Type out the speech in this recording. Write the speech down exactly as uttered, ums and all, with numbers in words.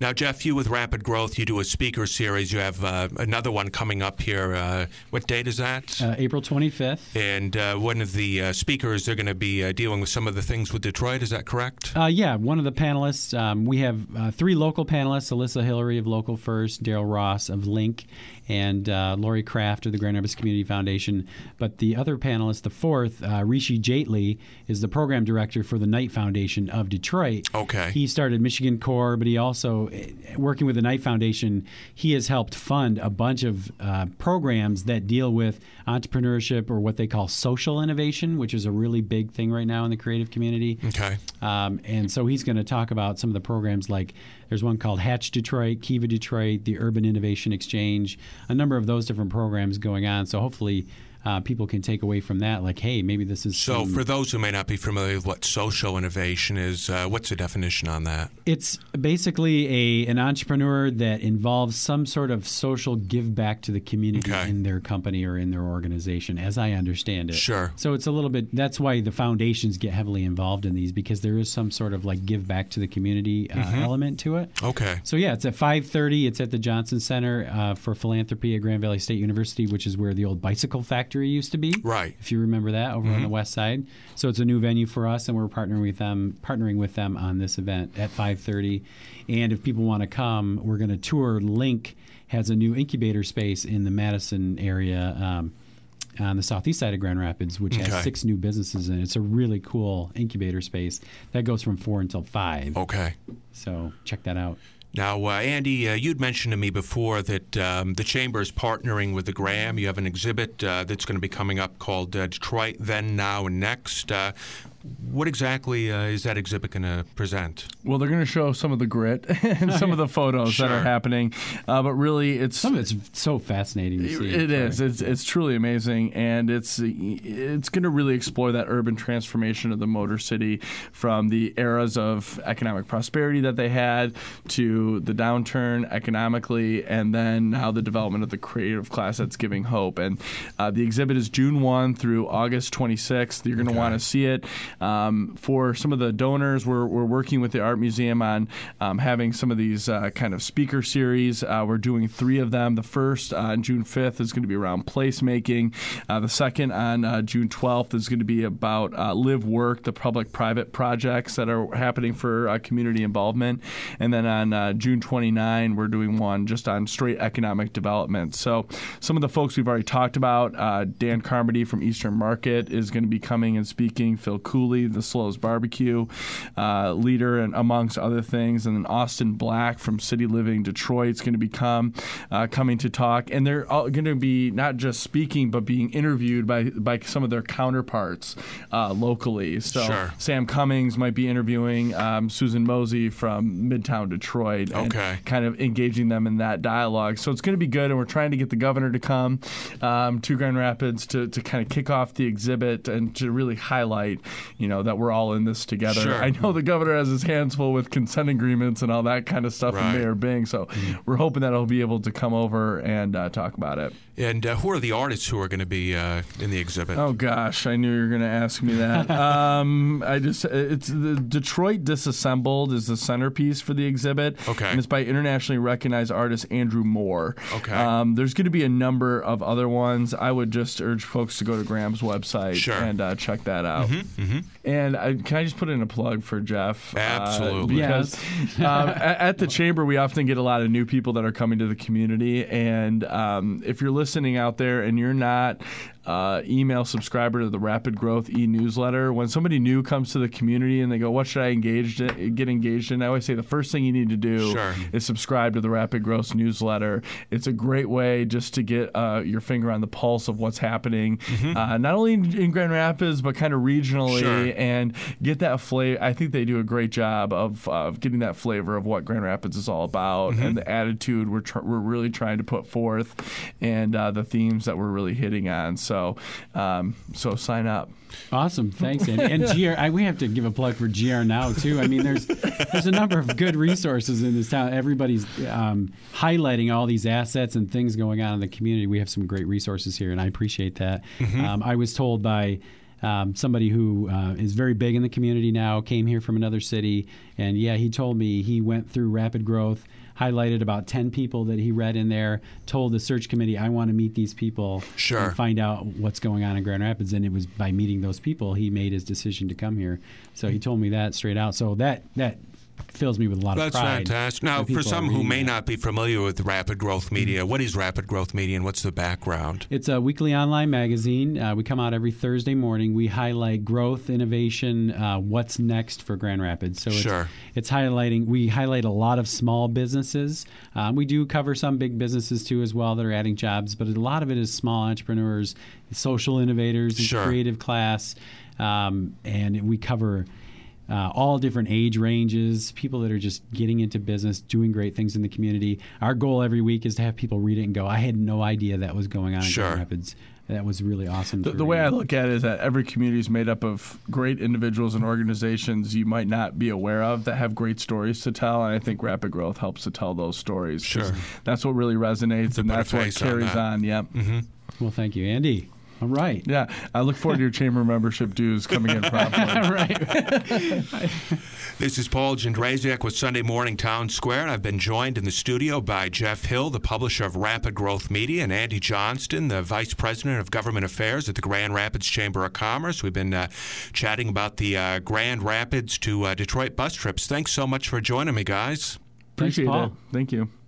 Now, Jeff, you with Rapid Growth, you do a speaker series. You have uh, another one coming up here. Uh, what date is that? Uh, April twenty-fifth. And uh, one of the uh, speakers, they're going to be uh, dealing with some of the things with Detroit. Is that correct? Uh, yeah, one of the panelists. Um, we have uh, three local panelists: Alyssa Hillary of Local First, Daryl Ross of Link, and uh, Lori Kraft of the Grand Rapids Community Foundation. But the other panelist, the fourth, uh, Rishi Jaitley, is the program director for the Knight Foundation of Detroit. Okay. He started Michigan Core, but he also, working with the Knight Foundation, he has helped fund a bunch of uh, programs that deal with entrepreneurship or what they call social innovation, which is a really big thing right now in the creative community. Okay. Um, and so he's going to talk about some of the programs like there's one called Hatch Detroit, Kiva Detroit, the Urban Innovation Exchange, a number of those different programs going on. So hopefully uh, people can take away from that, like, hey, maybe this is So some, for those who may not be familiar with what social innovation is, uh, what's the definition on that? It's basically a an entrepreneur that involves some sort of social give back to the community Okay. in their company or in their organization, as I understand it. Sure. So it's a little bit, that's why the foundations get heavily involved in these, because there is some sort of like give back to the community uh, Mm-hmm. element to it. Okay. So yeah, it's at five thirty. It's at the Johnson Center uh, for Philanthropy at Grand Valley State University, which is where the old bicycle factory used to be. Right. If you remember that, over on the west side. So it's a new venue for us, and we're partnering with them, partnering with them on this event at five thirty. And if people want to come, we're going to tour. Link has a new incubator space in the Madison area. Um, on the southeast side of Grand Rapids, which Okay. has six new businesses in it. It's a really cool incubator space that goes from four until five. Okay. So check that out. Now, uh, Andy, uh, you'd mentioned to me before that um, the Chamber is partnering with the Graham. You have an exhibit uh, that's going to be coming up called uh, Detroit Then, Now, and Next. Uh, what exactly uh, is that exhibit going to present? Well, they're going to show some of the grit and some of the photos Sure. that are happening. Uh, but really, it's Some of it's so fascinating to see. It is. Sorry. It's it's truly amazing, and it's it's going to really explore that urban transformation of the Motor City from the eras of economic prosperity that they had to the downturn economically, and then now the development of the creative class that's giving hope. And uh, the exhibit is June first through August twenty-sixth. You're going to Okay. want to see it. Um, for some of the donors, we're we're working with the Art Museum on um, having some of these uh, kind of speaker series. Uh, we're doing three of them. The first uh, on June fifth is going to be around placemaking. Uh, the second on uh, June twelfth is going to be about uh, live work, the public-private projects that are happening for uh, community involvement. And then on uh, June twenty-ninth, we're doing one just on straight economic development. So some of the folks we've already talked about, uh, Dan Carmody from Eastern Market is going to be coming and speaking. Phil Cooley, the Slows Barbecue uh, leader, and amongst other things. And then Austin Black from City Living Detroit is going to become uh, coming to talk. And they're all going to be not just speaking, but being interviewed by, by some of their counterparts uh, locally. So Sure. Sam Cummings might be interviewing um, Susan Mosey from Midtown Detroit and Okay. kind of engaging them in that dialogue. So it's going to be good, and we're trying to get the governor to come um, to Grand Rapids to, to kind of kick off the exhibit and to really highlight, you know, that we're all in this together. Sure. I know the governor has his hands full with consent agreements and all that kind of stuff Right. from Mayor Bing, so we're hoping that he'll be able to come over and uh, talk about it. And uh, who are the artists who are going to be uh, in the exhibit? Oh gosh, I knew you were going to ask me that. um, I just it's the Detroit Disassembled is the centerpiece for the exhibit. Okay. And it's by internationally recognized artist Andrew Moore. Okay. Um, there's going to be a number of other ones. I would just urge folks to go to Graham's website Sure. and uh, check that out. Mm-hmm. And I, can I just put in a plug for Jeff? Absolutely. Uh, because um, at, at the Chamber, we often get a lot of new people that are coming to the community. And um, if you're listening out there and you're not uh, email subscriber to the Rapid Growth e-newsletter, when somebody new comes to the community and they go, what should I engage in, get engaged in? I always say the first thing you need to do Sure. is subscribe to the Rapid Growth newsletter. It's a great way just to get uh, your finger on the pulse of what's happening, Mm-hmm. uh, not only in, in Grand Rapids, but kind of regionally, Sure. and get that flavor. I think they do a great job of, of getting that flavor of what Grand Rapids is all about Mm-hmm. and the attitude we're, tr- we're really trying to put forth and uh, the themes that we're really hitting on. So, um, so sign up. Awesome, thanks, Andy. And G R, I, we have to give a plug for G R Now too. I mean, there's there's a number of good resources in this town. Everybody's um, highlighting all these assets and things going on in the community. We have some great resources here, and I appreciate that. Mm-hmm. Um, I was told by um, somebody who uh, is very big in the community now, came here from another city, and yeah, he told me he went through Rapid Growth, highlighted about ten people that he read in there, told the search committee, I want to meet these people sure. and find out what's going on in Grand Rapids. And it was by meeting those people he made his decision to come here. So he told me that straight out. So that that fills me with a lot That's of pride. That's fantastic. Now, for some who may that. not be familiar with Rapid Growth Media, what is Rapid Growth Media and what's the background? It's a weekly online magazine. Uh, we come out every Thursday morning. We highlight growth, innovation, uh, what's next for Grand Rapids. So sure. it's, it's highlighting, we highlight a lot of small businesses. Um, we do cover some big businesses too as well that are adding jobs, but a lot of it is small entrepreneurs, social innovators, sure. creative class, um, and we cover Uh, all different age ranges, people that are just getting into business, doing great things in the community. Our goal every week is to have people read it and go, I had no idea that was going on sure. in Grand Rapids. That was really awesome. The, the way I look at it is that every community is made up of great individuals and organizations you might not be aware of that have great stories to tell, and I think Rapid Growth helps to tell those stories. Sure. That's what really resonates, to and that's what carries on. on. Yep. Mm-hmm. Well, thank you, Andy. All right. Yeah, I look forward to your chamber membership dues coming in promptly. Right. This is Paul Jędrzejczyk with Sunday Morning Town Square, and I've been joined in the studio by Jeff Hill, the publisher of Rapid Growth Media, and Andy Johnston, the Vice President of Government Affairs at the Grand Rapids Chamber of Commerce. We've been uh, chatting about the uh, Grand Rapids to uh, Detroit bus trips. Thanks so much for joining me, guys. Appreciate Thanks, Paul. it. Thank you.